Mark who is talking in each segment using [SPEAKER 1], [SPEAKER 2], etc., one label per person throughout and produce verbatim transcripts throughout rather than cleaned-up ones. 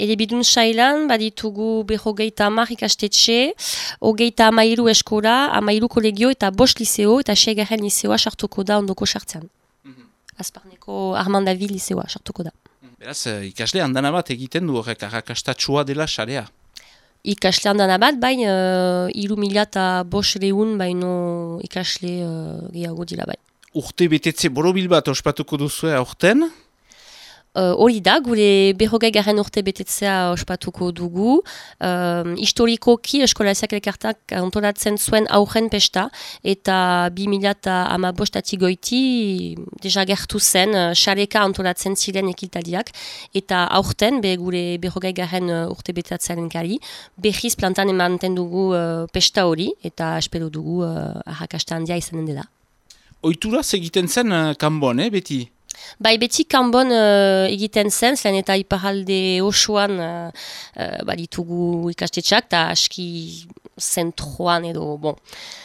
[SPEAKER 1] Elebidun sailan, baditugu berrogeita hamar ikastetxe, hogeita hamairu eskola, hamairu kolegio eta bost liseo eta seigarren liseoa sartuko da ondoko sartzean. Mm-hmm. Azparneko Armandaville liseoa sartuko da.
[SPEAKER 2] Beraz, ikasle handana bat egiten du horrek arrakastatsua dela sarea.
[SPEAKER 1] Ikasle handana bat, bain, uh, iru mila eta bost lehun baino ikasle uh, gehiago dira bai.
[SPEAKER 2] Urte betetze borobil bat ospatuko duzue aurten?
[SPEAKER 1] Hori uh, da, gure berrogei garren urte betetzea ospatuko dugu. Uh, historikoki Eskolaziak elkartak antolatzen zuen aurren pesta, eta bi mila hamabostatik goiti deja gertu zen, xareka antolatzen ziren ekiltadiak, eta aurten, be gure berrogei garren urte betetzearen kari, behiz plantan ematen dugu uh, pesta hori, eta espero dugu uh, arrakasta handia izanen dela.
[SPEAKER 2] Oituraz egiten zen uh, kanbon, eh, beti?
[SPEAKER 1] Bai, beti kanbon uh, egiten zen, zen eta iparalde osoan uh, uh, baditugu ikastetxak, eta aski zentroan edo, bon,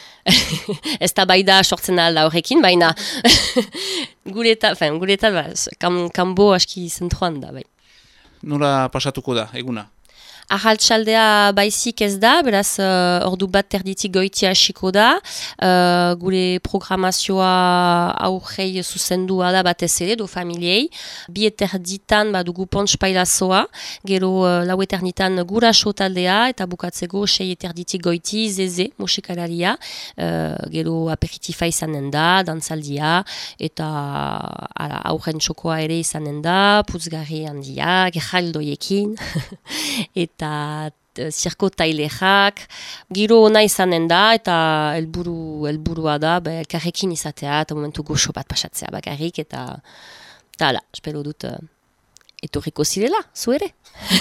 [SPEAKER 1] ez da bai da sortzen alda horrekin, baina gureta, fen, gureta, ba, kanbo aski zentroan da, bai.
[SPEAKER 2] Nola pasatuko da, eguna?
[SPEAKER 1] Arraltsaldea baizik ez da, beraz uh, ordu bat terditik goiti hasiko da. Uh, gure programazioa aurrei zuzendua da batez ere, do familiei. Bi eterditan badugu pontx pailazoa, gero uh, lau eterditan guraso taldea, eta bukatzeko sei eterditik goiti zeze musikalaria. Uh, gero aperitifa izanen da, dantzaldia, eta ala, aurren txokoa ere izanen da, putzgarri handia, gerraldoiekin, eta eta zirko tailexak, giro ona izanen da, eta helburu helburua da, be, elkarrekin izatea, eta momentu goxo bat pasatzea bakarrik, eta eta ala, espero dut uh, etorriko zirela, zu ere.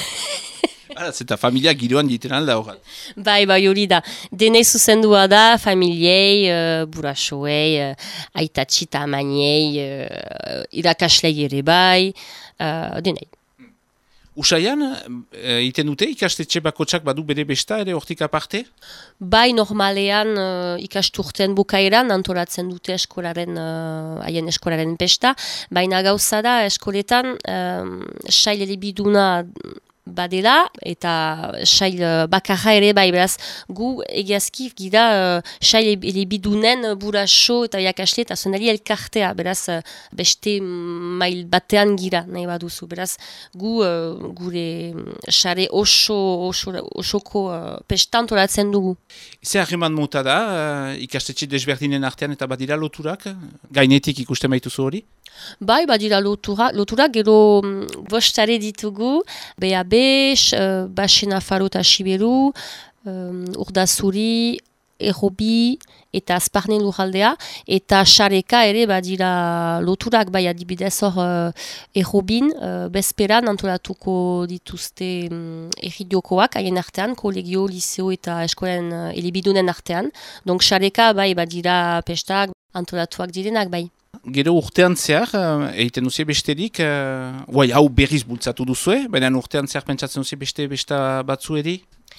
[SPEAKER 2] Eta familia giroan diten alda horret.
[SPEAKER 1] Bai, bai hori da. Denei zuzendua da, familiei, uh, burasoei, uh, aitatxi eta amaniei, uh, irakaslei ere bai, uh, denei.
[SPEAKER 2] Usaian, iten dute ikastetxe bakotsak badu bere besta ere hortik aparte?
[SPEAKER 1] Bai, normalean uh, ikasturten bukaeran antolatzen dute eskolaren, uh, haien eskolaren besta, baina gauza da eskoletan um, sail elebiduna badela, eta sail bakarra ere bai, beraz, gu egiazki gira uh, sail elebidunen buraso eta jakasle eta zonali elkartea, beraz, uh, beste mail batean gira nahi baduzu, beraz, gu uh, gure sare oso, oso, osoko uh, pestantolatzen dugu.
[SPEAKER 2] Ze harreman mota da, uh, ikastetxe desberdinen artean eta badira loturak? Gainetik ikusten baituzu hori?
[SPEAKER 1] Bai, badira lotura, lotura gero um, bostare ditugu, B A B, uh, Basena Faro eta Siberu, um, Urdazuri, Errobi eta Azparnen lurraldea, eta Xareka ere badira loturak, bai adibidez hor uh, Errobin, uh, bezperan antolatuko dituzte um, erridiokoak haien artean, kolegio, liseo eta eskolen uh, elebidunen artean, donk Xareka bai badira pestak antolatuak direnak bai.
[SPEAKER 2] Gero urtean zehar, egiten duzie besterik, uh, guai, hau berriz bultzatu duzue, baina urtean zehar pentsatzen duzie beste besta batzu edi?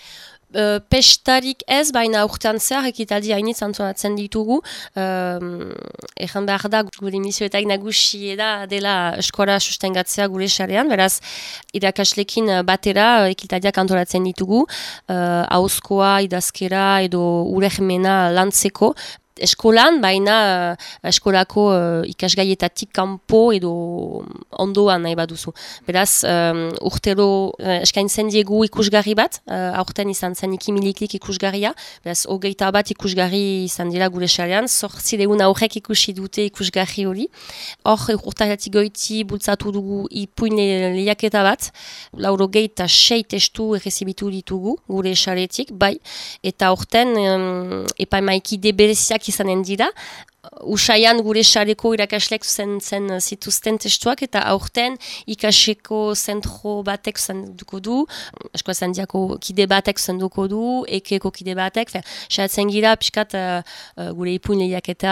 [SPEAKER 1] Uh, pestarik ez, baina urtean zehar ekitaldi hainitz antolatzen ditugu. Um, Egan behar da, gure misioetak nagusi da dela eskola sustengatzea gure sarean, beraz, irakaslekin batera ekitaldiak antolatzen ditugu, uh, hauzkoa, idazkera edo urehmena lantzeko, eskolan, baina uh, eskolako uh, ikasgaietatik kanpo edo ondoan nahi baduzu. Beraz, um, urtero uh, eskaintzen diegu ikusgarri bat, uh, aurten izan zen ikimiliklik ikusgarria, beraz, hogeita bat ikusgarri izan dira gure sarean, zortzi deun aurrek ikusi dute ikusgarri hori. Hor, urtaratik goiti bultzatu dugu ipuin lehiaketa bat, lauro geita sei testu errezibitu ditugu gure saretik, bai, eta aurten um, epaimaikide bereziak izanen dira. Usaian gure sareko irakaslek zen, zen zituzten testuak, eta aurten ikaseko zentro batek zenduko du, eskola zandiako kide batek zenduko du, ekeko kide batek, saiatzen gira pixkat uh, uh, gure ipun lehiak eta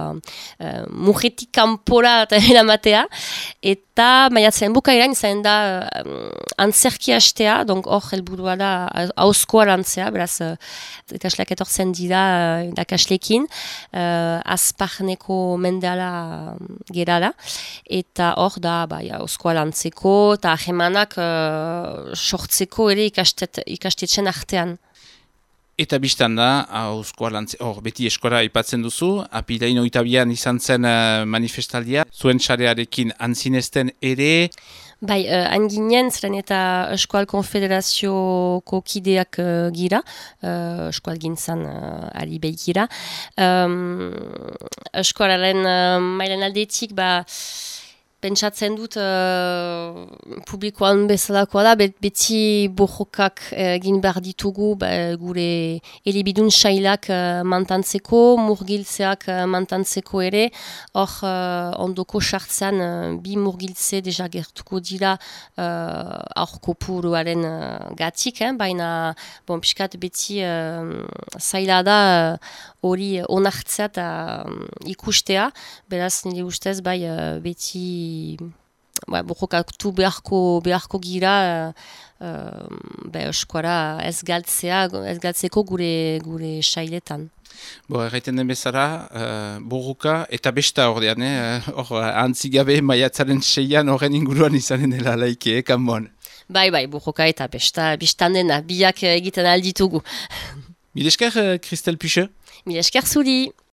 [SPEAKER 1] uh, mujetik kanpora eramatea, eta maiatzen bukaeran izan da uh, antzerki hastea, donk hor helburua da hauzkoa lantzea, beraz uh, ikasleak etortzen dira uh, irakaslekin, uh, azpa parneko mendeala gerala, eta hor da, bai, oskoa lantzeko, eta ahemanak uh, sortzeko ere ikastet, ikastetxen artean.
[SPEAKER 2] Eta biztan da, hauzkoa lantze, hor, beti eskola aipatzen duzu, apilain oitabian izan zen uh, manifestaldia, zuen txarearekin antzinezten ere.
[SPEAKER 1] Bai, uh, anginen, zeren eta Eskual Konfederazioko kideak uh, gira, uh, Eskual gintzan uh, ari begira. Um, Eskualaren uh, mailen aldetik, ba, pentsatzen dut uh, publikoan bezalakoa da, bet, beti borrokak egin behar ditugu ba, gure elebidun sailak uh, mantantzeko, murgiltzeak uh, mantantzeko ere, hor uh, ondoko sartzean uh, bi murgiltze deja gertuko dira uh, aurko puruaren uh, gatik, eh? Baina bon, piskat beti uh, zaila da hori uh, onartzea eta um, ikustea, beraz nire ustez bai uh, beti Ba, borrokatu beharko, beharko gira uh, eskuara ez galtzea, ez galtzeko gure, gure sailetan.
[SPEAKER 2] Bo, erraiten den bezala, uh, borroka eta besta ordean, eh? Hor, antzigabe maiatzaren seian horren inguruan izanen dela laike, eh, kanbon.
[SPEAKER 1] Bai, bai, borroka eta besta, bistan dena, biak egiten alditugu.
[SPEAKER 2] Mil esker, Kristel Puche?
[SPEAKER 1] Mil esker zuri!